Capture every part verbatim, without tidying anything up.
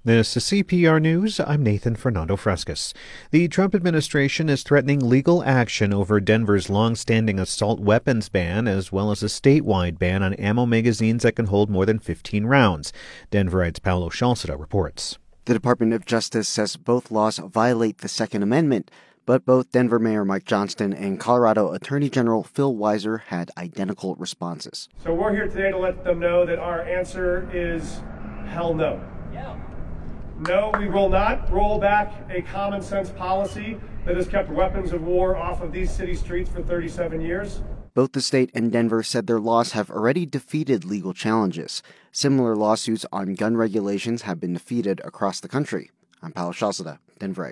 This is C P R News. I'm Nathan Fernando Frescas. The Trump administration is threatening legal action over Denver's long-standing assault weapons ban, as well as a statewide ban on ammo magazines that can hold more than fifteen rounds. Denverite's Paolo Shalceda reports. The Department of Justice says both laws violate the Second Amendment, but both Denver Mayor Mike Johnston and Colorado Attorney General Phil Weiser had identical responses. So we're here today to let them know that our answer is hell no. Yeah. No, we will not roll back a common sense policy that has kept weapons of war off of these city streets for thirty-seven years. Both the state and Denver said their laws have already defeated legal challenges. Similar lawsuits on gun regulations have been defeated across the country. I'm Paolo Shalceda, Denver.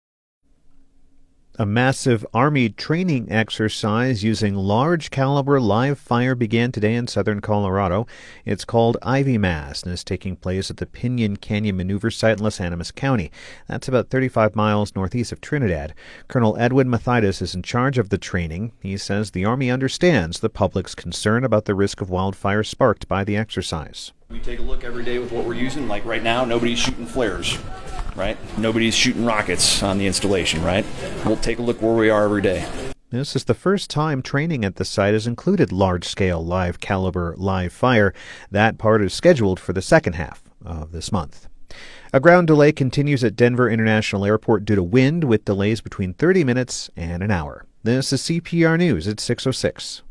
A massive Army training exercise using large-caliber live fire began today in southern Colorado. It's called Ivy Mass and is taking place at the Pinyon Canyon Maneuver Site in Los Animas County. That's about thirty-five miles northeast of Trinidad. Colonel Edwin Mathidas is in charge of the training. He says the Army understands the public's concern about the risk of wildfire sparked by the exercise. We take a look every day with what we're using. Like right now, nobody's shooting flares. Right? Nobody's shooting rockets on the installation, right? We'll take a look where we are every day. This is the first time training at the site has included large-scale live-caliber live fire. That part is scheduled for the second half of this month. A ground delay continues at Denver International Airport due to wind, with delays between thirty minutes and an hour. This is C P R News at six oh six.